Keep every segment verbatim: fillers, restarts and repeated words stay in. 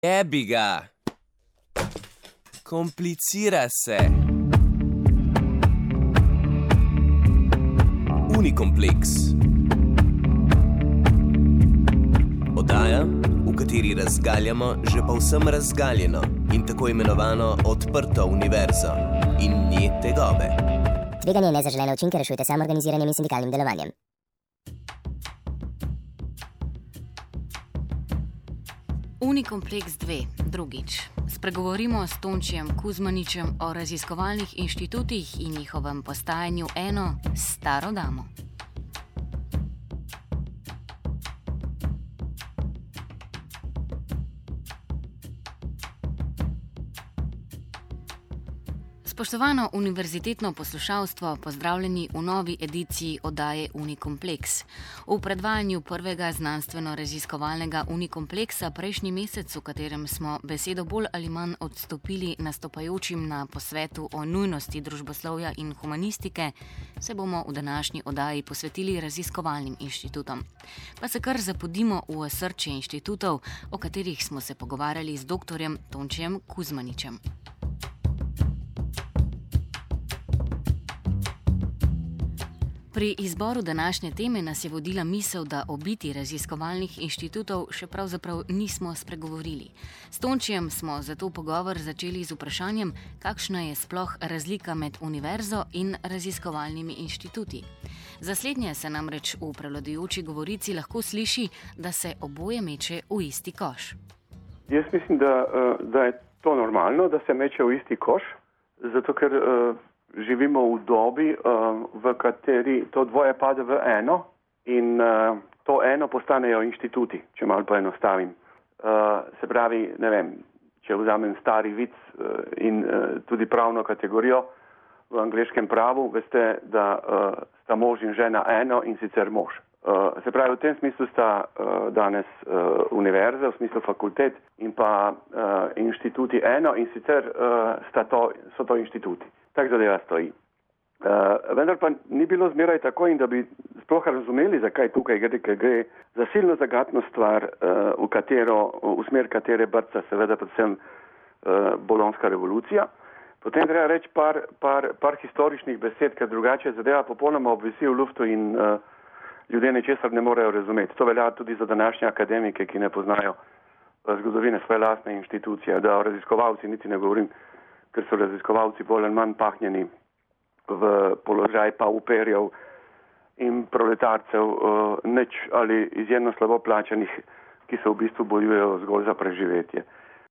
Jebi ga. Komplicira se. Unikompleks. Oddaja, v kateri razgaljamo že povsem razgaljeno in tako imenovano odprto univerzo in nje tegobe. Tveganje in nezaželene učinke rešujte samoorganiziranjem in sindikalnim delovanjem. Unikompleks dve, drugič. Spregovorimo s Tončijem Kuzmaničem o raziskovalnih inštitutih in njihovem postajanju eno staro damo. Spoštovano univerzitetno poslušalstvo, pozdravljeni v novi ediciji oddaje Unikompleks. V predvajanju prvega znanstveno-raziskovalnega Unikompleksa prejšnji mesec, v katerem smo besedo bolj ali manj odstopili nastopajočim na posvetu o nujnosti družboslovja in humanistike, se bomo v današnji oddaji posvetili raziskovalnim inštitutom. Pa se kar zapodimo v osrčje inštitutov, o katerih smo se pogovarjali z doktorjem Tončijem Kuzmaničem. Pri izboru današnje teme nas je vodila misel, da o biti raziskovalnih inštitutov še pravzaprav nismo spregovorili. S Tončijem smo zato pogovor začeli z vprašanjem, kakšna je sploh razlika med univerzo in raziskovalnimi inštituti. Za slednje se namreč v prevladujoči govorici lahko sliši, da se oboje meče v isti koš. Jaz mislim, da, da je to normalno, da se meče v isti koš, zato ker živimo v dobi, v kateri to dvoje pade v eno in to eno postanejo inštituti, če malo poenostavim. Se pravi, ne vem, če vzamem stari vic in tudi pravno kategorijo v angleškem pravu, veste, da sta mož in žena eno in sicer mož. Se pravi, v tem smislu sta danes univerze, v smislu fakultet in pa inštituti eno in sicer sta to, so to inštituti. Tak zadeva stoji. Uh, vendar pa ni bilo zmeraj tako in da bi sploh razumeli, zakaj tukaj gre, ker gre za silno zagatno stvar, uh, v, katero, v smer katere brca seveda predvsem uh, bolonska revolucija. Potem treba reči par, par, par historičnih besed, ker drugače zadeva popolnoma obvisi v luftu in uh, ljudje nečesar ne morejo razumeti. To velja tudi za današnje akademike, ki ne poznajo uh, zgodovine svoje lastne institucije, da o raziskovalci niti ne govorim, ker so raziskovalci bolj ali manj pahnjeni v položaj pauperjev in proletarcev, uh, neč ali izjemno slabo plačanih, ki se v bistvu bojujejo zgolj za preživetje.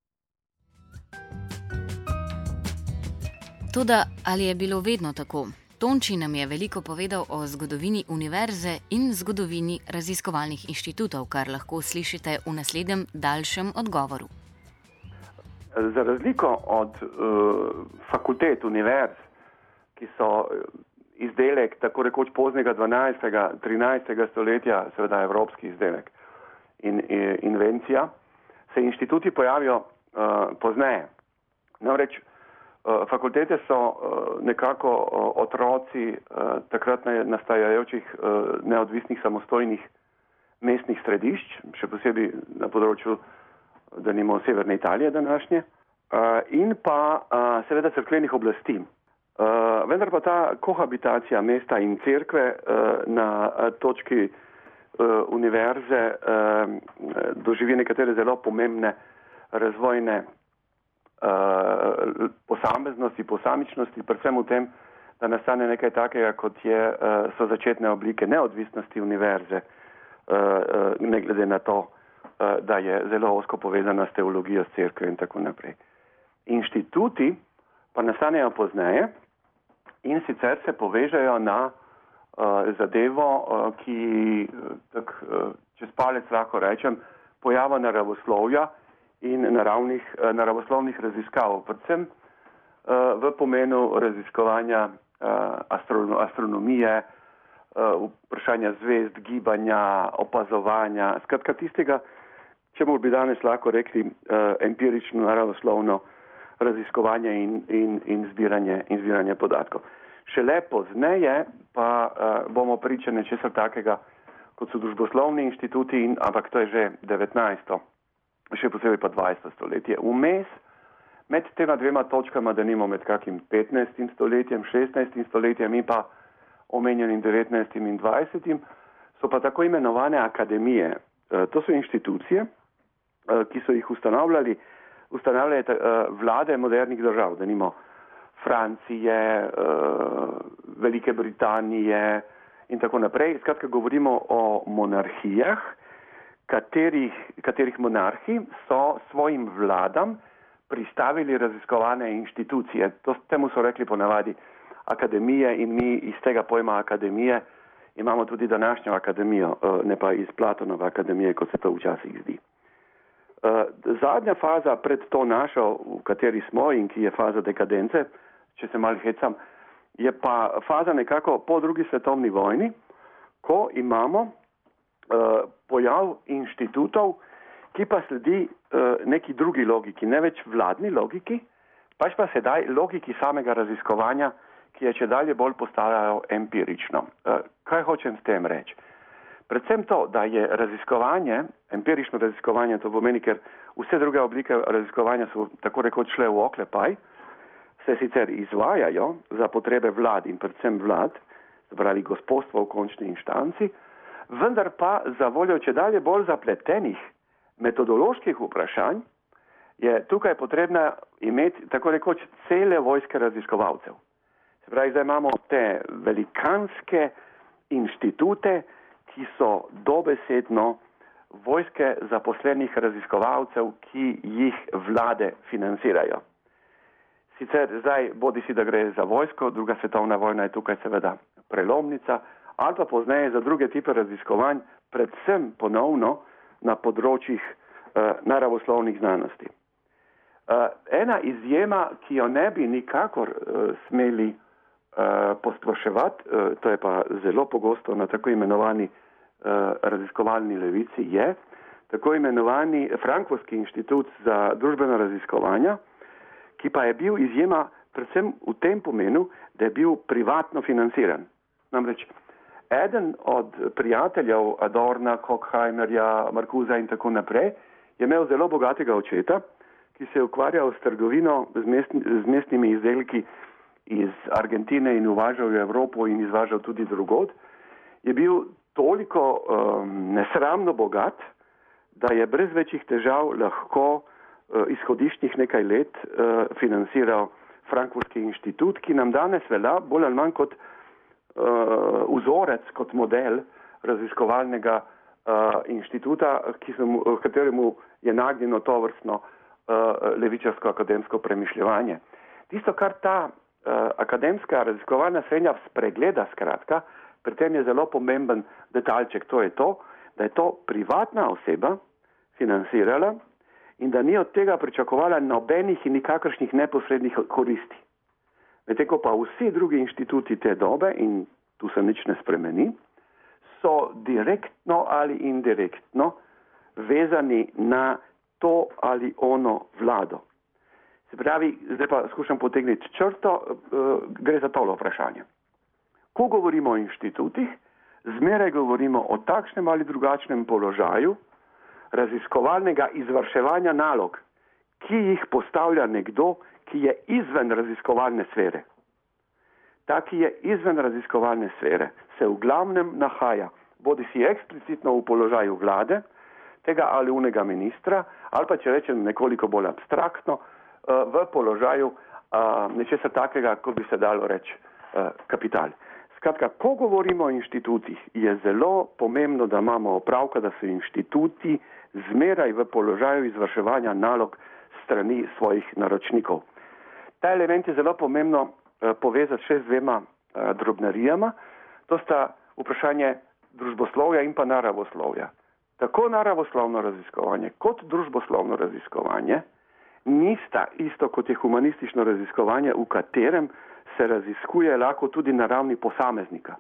Toda ali je bilo vedno tako? Tonči nam je veliko povedal o zgodovini univerze in zgodovini raziskovalnih inštitutov, kar lahko slišite v naslednjem daljšem odgovoru. Za razliko od uh, fakultet, univerz, ki so izdelek tako rekoč poznega dvanajstega, trinajstega stoletja, seveda evropski izdelek in, in invencija, se inštituti pojavijo uh, pozneje. Namreč uh, fakultete so uh, nekako uh, otroci uh, takrat nastajajočih uh, neodvisnih samostojnih mestnih središč, še posebej na področju da nimo severne Italije današnje, uh, in pa uh, seveda cerkvenih oblasti. Uh, vendar pa ta kohabitacija mesta in cerkve uh, na uh, točki uh, univerze uh, doživi nekatere zelo pomembne razvojne uh, posameznosti, posamičnosti, predvsem v tem, da nastane nekaj takega, kot je, uh, so začetne oblike neodvisnosti univerze, uh, uh, ne glede na to, da je zelo ozko povezana s teologijo, s cerkvijo in tako naprej. Inštituti pa nastanejo pozneje in sicer se povežejo na uh, zadevo, uh, ki, tak, uh, čez palec lahko rečem, pojava naravoslovja in naravnih, uh, naravoslovnih raziskav, predvsem uh, v pomenu raziskovanja uh, astrono, astronomije, uh, vprašanja zvezd, gibanja, opazovanja, skratka tistega, čemu bi danes lahko rekli uh, empirično, naravoslovno raziskovanje in, in, in, zbiranje, in zbiranje podatkov. Šele pozneje pa uh, bomo priča nečesa takega, kot so družboslovni inštituti, in, ampak to je že devetnajsto še posebej pa dvajseto stoletje. Vmes, med tema dvema točkama, da nimo med kakim petnajstim stoletjem, šestnajstim stoletjem in pa omenjenim devetnajstim in dvajsetim, so pa tako imenovane akademije. To so inštitucije, ki so jih ustanavljali, ustanavljali vlade modernih držav, da nimo Francije, Velike Britanije in tako naprej. Skratka, govorimo o monarhijah, katerih, katerih monarhi so svojim vladam pristavili raziskovane inštitucije. To, temu so rekli ponavadi akademije in mi iz tega pojma akademije imamo tudi današnjo akademijo, ne pa iz Platonove akademije, kot se to včasih zdi. Zadnja faza pred to našo, v kateri smo in ki je faza dekadence, če se malo hecam, je pa faza nekako po drugi svetovni vojni, ko imamo uh, pojav inštitutov, ki pa sledi uh, neki drugi logiki, ne več vladni logiki, pač pa sedaj logiki samega raziskovanja, ki je če dalje bolj postajajo empirično. Uh, kaj hočem s tem reči? Predvsem to, da je raziskovanje, empirično raziskovanje, to pomeni, ker vse druge oblike raziskovanja so tako rekoč šle v oklepaj, se sicer izvajajo za potrebe vlad in predvsem vlad, zbrali gospodstvo v končni inštanci, vendar pa za voljo če dalje bolj zapletenih metodoloških vprašanj je tukaj potrebna imeti tako rekoč cele vojske raziskovalcev. Se pravi, zdaj imamo te velikanske inštitute, ki so dobesedno vojske zaposlenih raziskovalcev, ki jih vlade financirajo. Sicer zdaj bodi si, da gre za vojsko, druga svetovna vojna je tukaj seveda prelomnica, ali pa pozneje za druge tipe raziskovanj, predvsem ponovno na področjih uh, naravoslovnih znanosti. Uh, ena izjema, ki jo ne bi nikakor uh, smeli uh, posploševati, uh, to je pa zelo pogosto na tako imenovani uh, raziskovalni levici, je tako imenovani Frankfurtski inštitut za družbena raziskovanja, ki pa je bil izjema predvsem v tem pomenu, da je bil privatno financiran. Namreč, eden od prijateljev Adorna, Horkheimerja, Marcusa in tako naprej je imel zelo bogatega očeta, ki se je ukvarjal s trgovino z, mestni, z mestnimi izdelki iz Argentine in uvažal v Evropo in izvažal tudi drugod. Je bil toliko um, nesramno bogat, da je brez večjih težav lahko izhodiščnih nekaj let uh, financiral Frankfurtski inštitut, ki nam danes velja bolj ali manj kot uh, vzorec, kot model raziskovalnega uh, inštituta, ki sem, kateremu je nagnjeno to vrstno uh, levičarsko akademsko premišljevanje. Tisto, kar ta uh, akademska raziskovalna srednja spregleda, skratka, pri tem je zelo pomemben detaljček, to je to, da je to privatna oseba financirala in da ni od tega pričakovala nobenih in nikakršnih neposrednih koristi. Medtem ko pa vsi drugi inštituti te dobe, in tu se nič ne spremeni, so direktno ali indirektno vezani na to ali ono vlado. Se pravi, zdaj pa skušam potegniti črto, uh, gre za tolo vprašanje. Ko govorimo o inštitutih, zmeraj govorimo o takšnem ali drugačnem položaju raziskovalnega izvrševanja nalog, ki jih postavlja nekdo, ki je izven raziskovalne sfere. Ta, ki je izven raziskovalne sfere, se v glavnem nahaja, bodi si eksplicitno v položaju vlade, tega ali unega ministra, ali pa, če rečem nekoliko bolj abstraktno, v položaju nečesa takega, kot bi se dalo reči kapital. Skratka, ko govorimo o inštitutih, je zelo pomembno, da imamo opravka, da so inštituti zmeraj v položaju izvrševanja nalog strani svojih naročnikov. Ta element je zelo pomembno uh, povezati še z dvema uh, drobnarijama. To sta vprašanje družboslovja in pa naravoslovja. Tako naravoslovno raziskovanje kot družboslovno raziskovanje nista isto kot je humanistično raziskovanje, v katerem se raziskuje lahko tudi na ravni posameznika.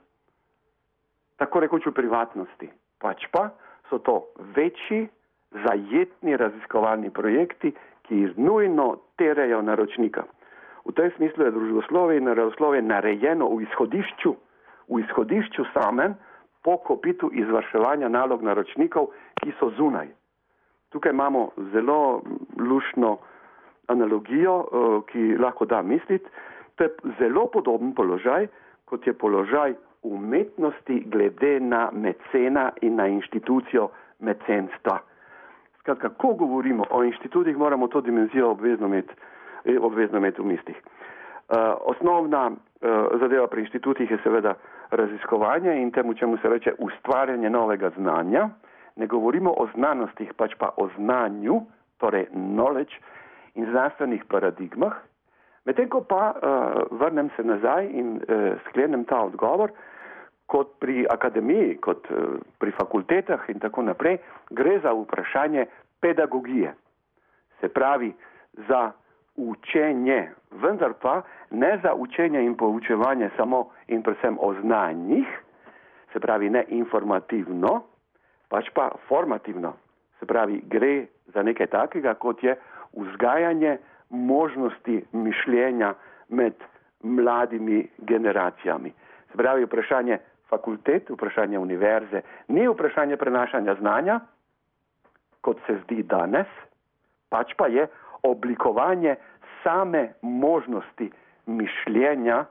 Tako rekoč v privatnosti. Pač pa so to večji, zajetni raziskovalni projekti, ki nujno terejo naročnika. V tem smislu je družboslovje in naravoslovje narejeno v izhodišču, v izhodišču samem po kopitu izvrševanja nalog naročnikov, ki so zunaj. Tukaj imamo zelo luštno analogijo, ki lahko da misliti. To je zelo podoben položaj, kot je položaj umetnosti glede na mecena in na inštitucijo mecenstva. Skratka, ko govorimo o inštitutih, moramo to dimenzijo obvezno imeti, obvezno imeti v mislih. Uh, osnovna uh, zadeva pri inštitutih je seveda raziskovanje in temu, čemu se reče ustvarjanje novega znanja. Ne govorimo o znanostih, pač pa o znanju, torej knowledge in znanstvenih paradigmah. Medtem ko pa uh, vrnem se nazaj in uh, sklenem ta odgovor, kot pri akademiji, kot uh, pri fakultetah in tako naprej, gre za vprašanje pedagogije. Se pravi za učenje, vendar pa ne za učenje in poučevanje samo in predvsem o znanjih, se pravi ne informativno, pač pa formativno. Se pravi, gre za nekaj takega, kot je vzgajanje možnosti mišljenja med mladimi generacijami. Se pravi, vprašanje fakultet, vprašanje univerze, ni vprašanje prenašanja znanja, kot se zdi danes, pač pa je oblikovanje same možnosti mišljenja.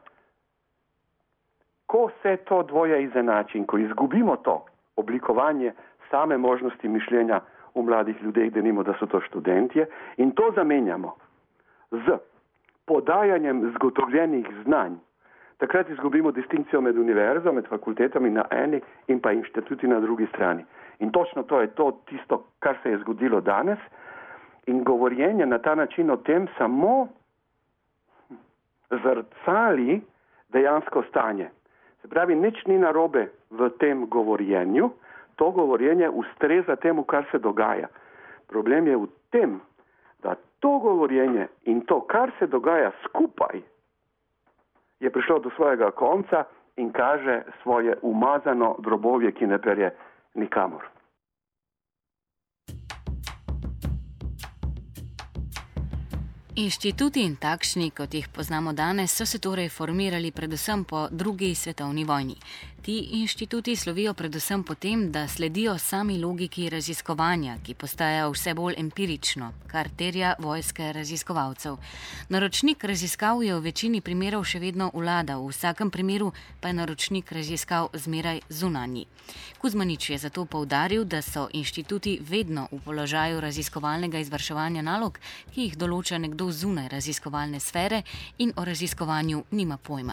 Ko se to dvoje izenači in ko izgubimo to oblikovanje same možnosti mišljenja v mladih ljudeh, denimo, da so to študentje, in to zamenjamo z podajanjem zgotovljenih znanj, takrat izgubimo distinkcijo med univerzo, med fakultetami na eni in pa inštituti na drugi strani. In točno to je to tisto, kar se je zgodilo danes. In govorjenje na ta način o tem samo zrcali dejansko stanje. Se pravi, nič ni narobe v tem govorjenju, to govorjenje ustreza temu, kar se dogaja. Problem je v tem, da to govorjenje in to, kar se dogaja skupaj, je prišlo do svojega konca in kaže svoje umazano drobovje, ki ne pelje nikamor. Inštituti in takšni, kot jih poznamo danes, so se torej formirali predvsem po drugi svetovni vojni. Ti inštituti slovijo predvsem po tem, da sledijo sami logiki raziskovanja, ki postaja vse bolj empirično, kar terja vojske raziskovalcev. Naročnik raziskav je v večini primerov še vedno vlada, v vsakem primeru pa je naročnik raziskav zmeraj zunanji. Kuzmanič je zato poudaril, da so inštituti vedno v položaju raziskovalnega izvrševanja nalog, ki jih določa nekdo zunaj raziskovalne sfere in o raziskovanju nima pojma.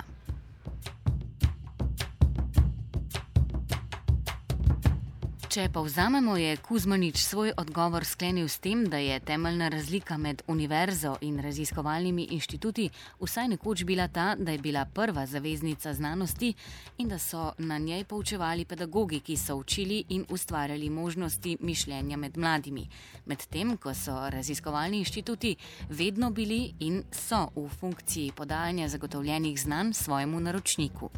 Če povzamemo, je Kuzmanič svoj odgovor sklenil s tem, da je temeljna razlika med univerzo in raziskovalnimi inštituti vsaj nekoč bila ta, da je bila prva zaveznica znanosti in da so na njej poučevali pedagogi, ki so učili in ustvarjali možnosti mišljenja med mladimi. Medtem, ko so raziskovalni inštituti vedno bili in so v funkciji podajanja zagotovljenih znanj svojemu naročniku.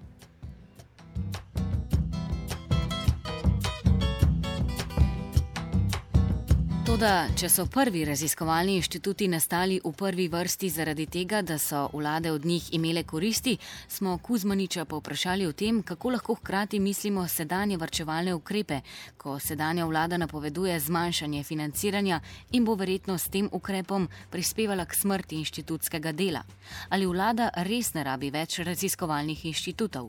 Toda, če so prvi raziskovalni inštituti nastali v prvi vrsti zaradi tega, da so vlade od njih imele koristi, smo Kuzmaniča povprašali o tem, kako lahko hkrati mislimo sedanje varčevalne ukrepe, ko sedanja vlada napoveduje zmanjšanje financiranja in bo verjetno s tem ukrepom prispevala k smrti inštitutskega dela. Ali vlada res ne rabi več raziskovalnih inštitutov?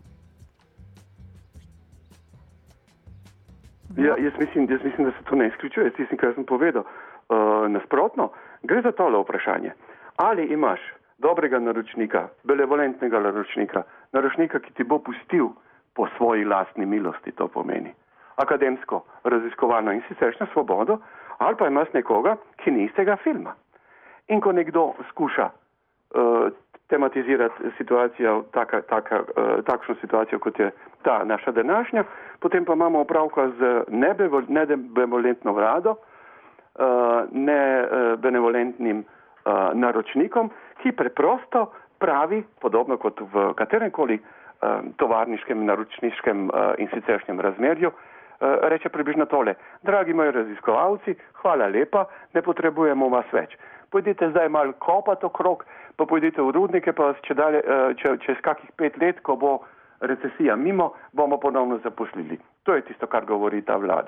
Ja, jaz mislim, jaz mislim, da se to ne izključuje, tistim, kar sem povedal. Uh, nasprotno, gre za tole vprašanje. Ali imaš dobrega naročnika, benevolentnega naročnika, naročnika, ki ti bo pustil po svoji lastni milosti, to pomeni akademsko, raziskovalno in siceršnjo svobodo, ali pa imaš nekoga, ki ni iz tega filma. In ko nekdo skuša uh, tematizirati situacijo, taka, taka, uh, takšno situacijo, kot je ta naša današnja, potem pa imamo opravka z nebenevolentno vlado, uh, nebenevolentnim uh, naročnikom, ki preprosto pravi, podobno kot v kateremkoli uh, tovarniškem, naročniškem uh, in siceršnjem razmerju, uh, reče približno tole: dragi moji raziskovalci, hvala lepa, ne potrebujemo vas več. Pojdite zdaj malo kopati okrog, pa pojdite v rudnike, pa če dalje, če, čez kakih pet let, ko bo recesija mimo, bomo ponovno zaposlili. To je tisto, kar govori ta vlada.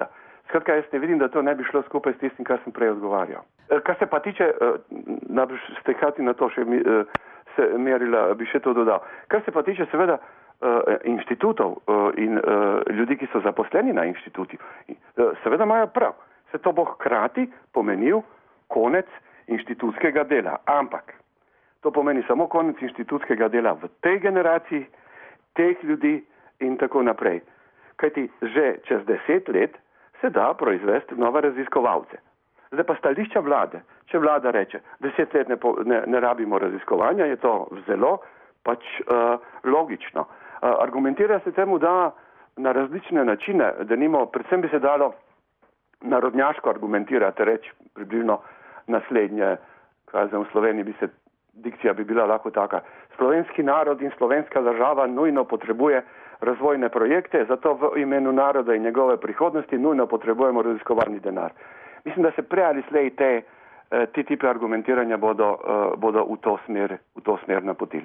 Skratka, jaz ne vidim, da to ne bi šlo skupaj s tistim, kar sem prej odgovarjal. Kar se pa tiče, najbrž ste hkrati na to še se merila, bi še to dodal. Kar se pa tiče seveda inštitutov in ljudi, ki so zaposleni na inštituti, seveda imajo prav. Se to bo hkrati pomenil konec inštitutskega dela. Ampak to pomeni samo konec inštitutskega dela v tej generaciji, teh ljudi in tako naprej. Kajti že čez deset let se da proizvesti nove raziskovalce. Zdaj pa stališča vlade. Če vlada reče, deset let ne, po, ne, ne rabimo raziskovanja, je to zelo pač uh, logično. Uh, argumentira se temu, da na različne načine, da nimo, predvsem bi se dalo narodnjaško argumentirati, reči približno naslednje, kaj v Sloveniji bi se, dikcija bi bila lahko taka. Slovenski narod in slovenska država nujno potrebuje razvojne projekte, zato v imenu naroda in njegove prihodnosti nujno potrebujemo raziskovalni denar. Mislim, da se prej ali slej te, te tipe argumentiranja bodo, bodo v to smer, v to smer napotili.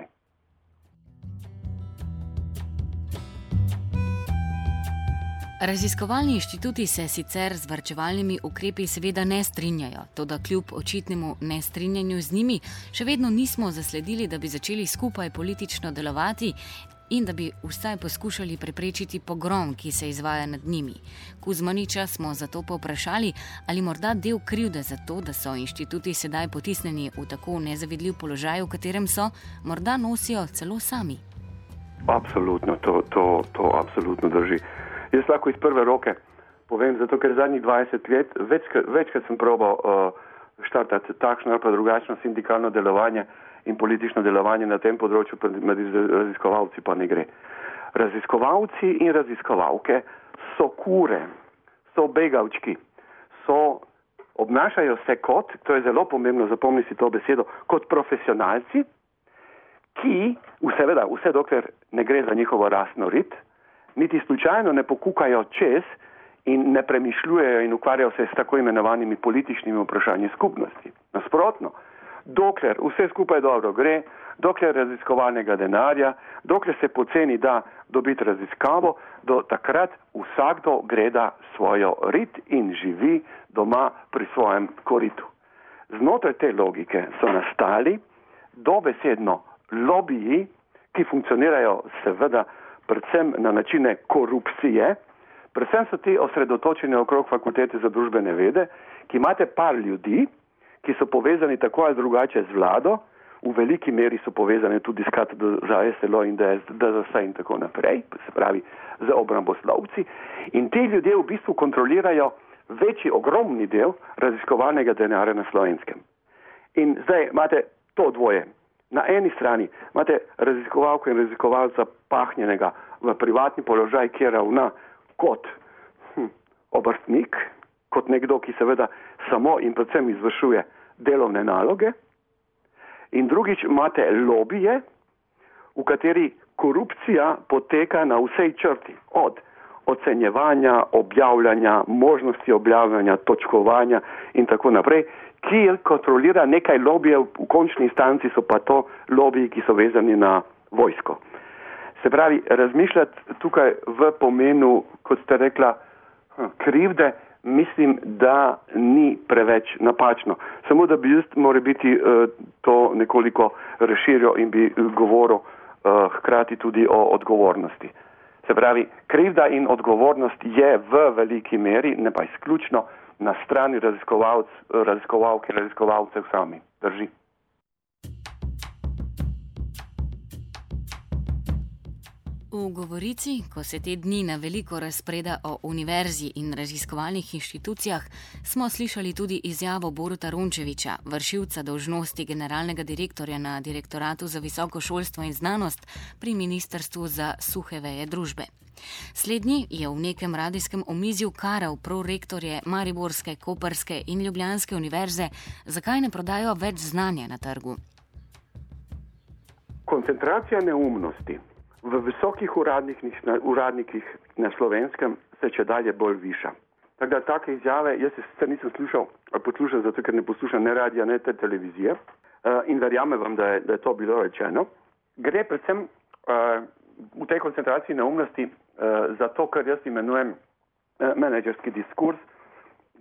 Raziskovalni inštituti se sicer z varčevalnimi ukrepi seveda ne strinjajo, toda kljub očitnemu nestrinjanju z njimi še vedno nismo zasledili, da bi začeli skupaj politično delovati in da bi vsaj poskušali preprečiti pogrom, ki se izvaja nad njimi. Kuzmaniča smo zato povprašali, ali morda del krivde za to, da so inštituti sedaj potisnjeni v tako nezavidljiv položaj, v katerem so, morda nosijo celo sami. Absolutno, to, to, to absolutno drži. Jaz lahko iz prve roke povem, zato ker zadnjih dvajset let večkrat, večkrat sem probal uh, štartati takšno ali pa drugačno sindikalno delovanje in politično delovanje na tem področju, med raziskovalci pa ne gre. Raziskovalci in raziskovalke so kure, so begavčki, so, obnašajo se kot, to je zelo pomembno, zapomni si to besedo, kot profesionalci, ki, seveda, vse dokler ne gre za njihovo rasno rit, niti slučajno ne pokukajo čez in ne premišljujejo in ukvarjajo se s tako imenovanimi političnimi vprašanji skupnosti. Nasprotno, dokler vse skupaj dobro gre, dokler raziskovalnega denarja, dokler se poceni da dobiti raziskavo, do takrat vsakdo greda svojo rit in živi doma pri svojem koritu. Znotraj te logike so nastali dobesedno lobiji, ki funkcionirajo seveda predvsem na načine korupcije, predvsem so ti osredotočeni okrog fakultete za družbene vede, ki imate par ljudi, ki so povezani tako ali drugače z vlado, v veliki meri so povezani tudi s katedro za S L O in D Z S in tako naprej, se pravi z obramboslovci, in ti ljudje v bistvu kontrolirajo večji, ogromni del raziskovalnega denarja na Slovenskem. In zdaj imate to dvoje. Na eni strani imate raziskovalko in raziskovalca pahnjenega v privatni položaj, ki ravna kot hm, obrtnik, kot nekdo, ki seveda samo in predvsem izvršuje delovne naloge. In drugič imate lobije, v kateri korupcija poteka na vsej črti, od ocenjevanja, objavljanja, možnosti objavljanja, točkovanja in tako naprej, ki kontrolira nekaj lobijev, v končni instanci so pa to lobiji, ki so vezani na vojsko. Se pravi, razmišljati tukaj v pomenu, kot ste rekla, krivde, mislim, da ni preveč napačno. Samo da bi jaz mora biti uh, to nekoliko razširil in bi govoril uh, hkrati tudi o odgovornosti. Se pravi, krivda in odgovornost je v veliki meri, ne pa izključno, na strani raziskovalc, raziskovalke, raziskovalcev sami. Drži. V govorici, ko se te dni na veliko razpreda o univerzi in raziskovalnih inštitucijah, smo slišali tudi izjavo Boruta Rončevića, vršilca dolžnosti generalnega direktorja na Direktoratu za visoko šolstvo in znanost pri Ministrstvu za suhe veje družbe. Slednji je v nekem radijskem omizju karal prorektorje Mariborske, Koprske in Ljubljanske univerze, zakaj ne prodajo več znanja na trgu. Koncentracija neumnosti v visokih uradnikih na, uradnikih na Slovenskem se če dalje bolj viša. Tako da take izjave, jaz se sicer nisem slušal, poslušal, zato ker ne poslušam ne radija, ne te televizije in verjamem vam, da je, da je to bilo rečeno. Gre predvsem uh, v tej koncentraciji neumnosti uh, za to, kar jaz imenujem uh, menedžerski diskurs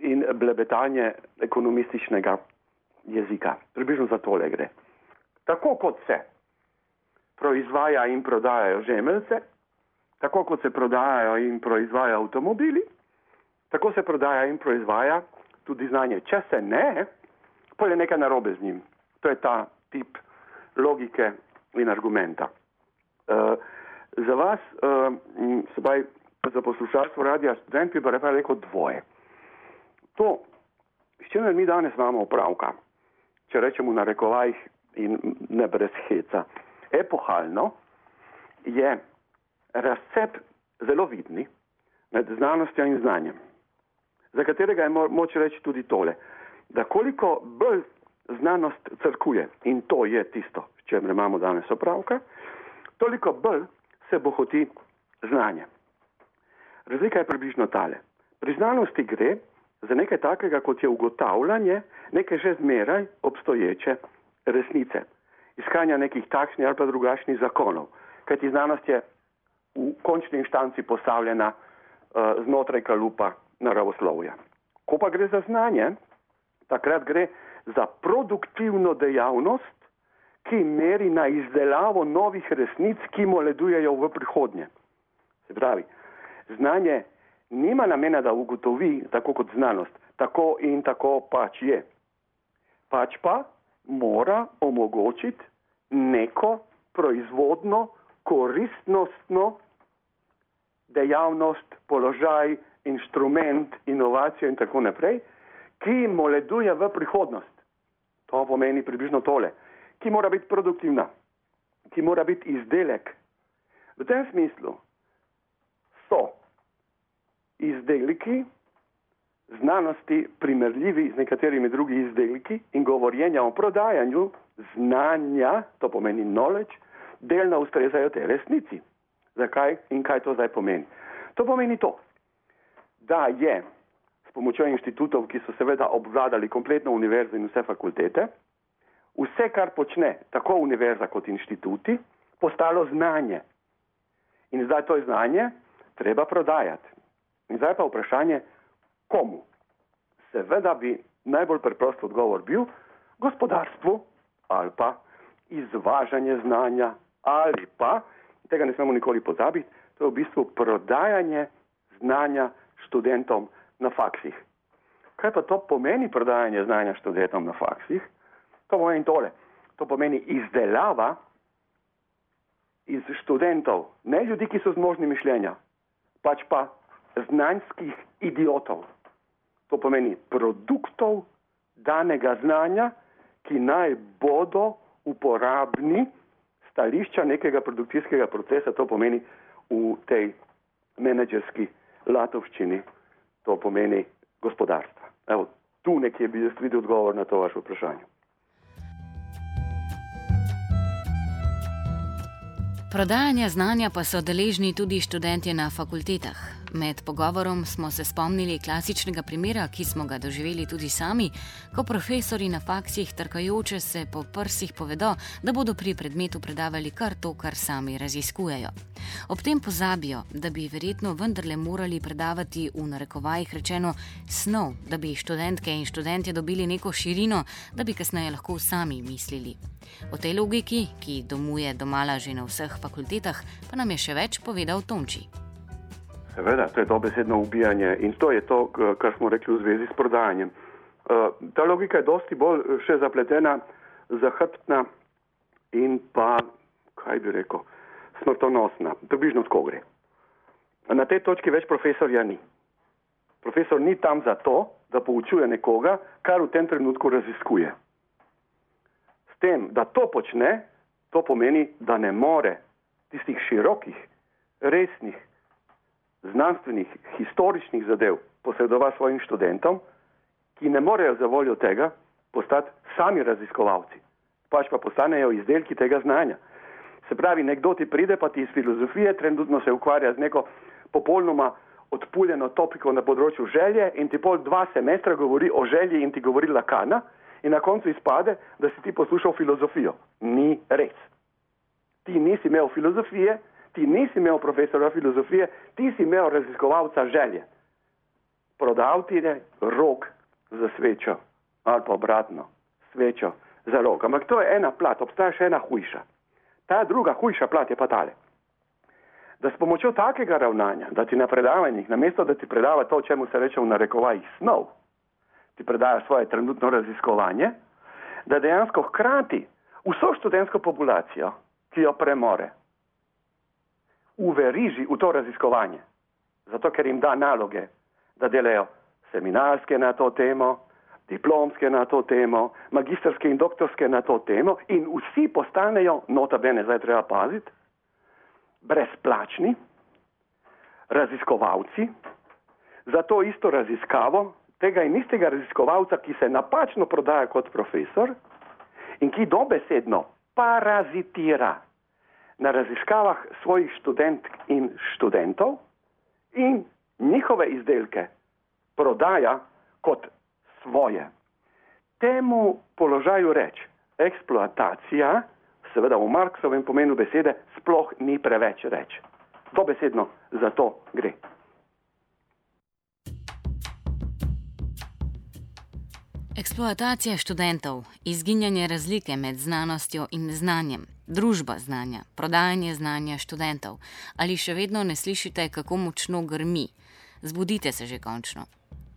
in blebetanje ekonomističnega jezika. Približno za tole gre. Tako kot se proizvaja in prodajajo žemeljce, tako kot se prodajajo in proizvajajo avtomobili, tako se prodaja in proizvaja tudi znanje. Če se ne, pa je nekaj narobe z njim. To je ta tip logike in argumenta. Uh, za vas, uh, sebaj za poslušalstvo Radia Študent, bi pa rekel dvoje. To, s čimer mi danes imamo opravka, če rečemo na rekovajih in ne brez heca, epohalno je razcep zelo vidni med znanostjo in znanjem, za katerega je mo- moč reči tudi tole, da koliko bolj znanost crkuje, in to je tisto, s čimer imamo danes opravka, toliko bolj se bohoti znanje. Razlika je približno tale. Pri znanosti gre za nekaj takega, kot je ugotavljanje neke že zmeraj obstoječe resnice, iskanja nekih takšnih ali pa drugačnih zakonov, kajti znanost je v končni inštanci postavljena uh, znotraj kalupa naravoslovja. Ko pa gre za znanje, takrat gre za produktivno dejavnost, ki meri na izdelavo novih resnic, ki moledujejo v prihodnje. Se pravi, znanje nima namena, da ugotovi, tako kot znanost, tako in tako pač je. Pač pa mora omogočiti neko proizvodno, koristnostno dejavnost, položaj, inštrument, inovacijo in tako naprej, ki moleduje v prihodnost. To pomeni približno tole, ki mora biti produktivna, ki mora biti izdelek. V tem smislu so izdelki znanosti primerljivi z nekaterimi drugi izdelki in govorjenja o prodajanju znanja, to pomeni knowledge, delno ustrezajo te resnici. Zakaj in kaj to zdaj pomeni? To pomeni to, da je s pomočjo inštitutov, ki so seveda obvladali kompletno univerzo in vse fakultete, vse, kar počne tako univerza kot inštituti, postalo znanje. In zdaj to znanje treba prodajati. In zdaj pa vprašanje, komu? Seveda bi najbolj preprost odgovor bil gospodarstvu ali pa izvažanje znanja ali pa, tega ne smemo nikoli pozabiti, to je v bistvu prodajanje znanja študentom na faksih. Kaj pa to pomeni prodajanje znanja študentom na faksih? To pomeni tole. To pomeni izdelava iz študentov, ne ljudi, ki so zmožni mišljenja, pač pa znanjskih idiotov. To pomeni produktov danega znanja, ki naj bodo uporabni stališča nekega produkcijskega procesa, to pomeni v tej menedžerski latovščini, to pomeni gospodarstva. Evo, tu nekje bi jaz videl odgovor na to vaše vprašanje. Prodajanja znanja pa so deležni tudi študentje na fakultetah. Med pogovorom smo se spomnili klasičnega primera, ki smo ga doživeli tudi sami, ko profesori na faksih trkajoče se po prsih povedo, da bodo pri predmetu predavali kar to, kar sami raziskujejo. Ob tem pozabijo, da bi verjetno vendarle morali predavati v narekovajih rečeno snov, da bi študentke in študentje dobili neko širino, da bi kasneje lahko sami mislili. O tej logiki, ki domuje domala že na vseh fakultetah, pa nam je še več povedal Tonči. Seveda, to je dobesedno ubijanje in to je to, kar smo rekli v zvezi s prodajanjem. Ta logika je dosti bolj še zapletena, zahrbtna in pa, kaj bi rekel, smrtonosna. Približno tako gre. Na tej točki več profesorja ni. Profesor ni tam zato, da poučuje nekoga, kar v tem trenutku raziskuje. S tem, da to počne, to pomeni, da ne more tistih širokih, resnih, znanstvenih, historičnih zadev posredovati svojim študentom, ki ne morejo za voljo tega postati sami raziskovalci, pač pa postanejo izdelki tega znanja. Se pravi, nekdo ti pride, pa ti iz filozofije trenutno se ukvarja z neko popolnoma odpuljeno topiko na področju želje in ti pol dva semestra govori o želji in ti govori Lakana in na koncu izpade, da si ti poslušal filozofijo. Ni res. Ti nisi imel filozofije, ti nisi imel profesora filozofije, ti si imel raziskovalca želje. prodal ti je rog za svečo ali pa obratno, svečo za rog. Ampak to je ena plat, obstaja še ena hujša. Ta druga hujša plat je pa tale. Da s pomočjo takega ravnanja, da ti na predavanjih, namesto da ti predava to, čemu se reče v narekovajih snov, ti predaja svoje trenutno raziskovanje, da dejansko hkrati vso študentsko populacijo, ki jo premore, uveriži v to raziskovanje. Zato, ker jim da naloge, da delajo seminarske na to temo, diplomske na to temo, magistrske in doktorske na to temo in vsi postanejo, nota bene, zdaj treba paziti, brezplačni raziskovalci za to isto raziskavo tega in istega raziskovalca, ki se napačno prodaja kot profesor in ki dobesedno parazitira na raziskavah svojih študentk in študentov in njihove izdelke prodaja kot svoje. Temu položaju reč eksploatacija, seveda v Marksovem pomenu besede, sploh ni preveč reč. Dobesedno za to gre. Eksploatacija študentov, izginjanje razlike med znanostjo in znanjem, družba znanja, prodajanje znanja študentov. Ali še vedno ne slišite, kako močno grmi? Zbudite se že končno.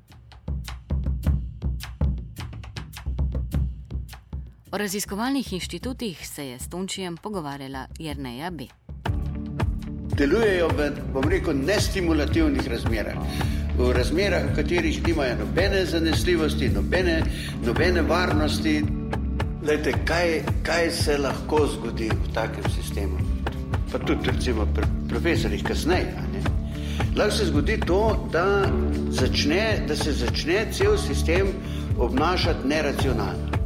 O raziskovalnih inštitutih se je s Tončijem pogovarjala Jerneja B. Delujejo v, bom rekel, nestimulativnih razmerah. V razmerah, v katerih nimajo nobene zanesljivosti, nobene, nobene varnosti. Glejte, kaj, kaj se lahko zgodi v takem sistemu? Pa tudi recimo pri profesorjih kasneje. Lahko se zgodi to, da, začne, da se začne cel sistem obnašati neracionalno.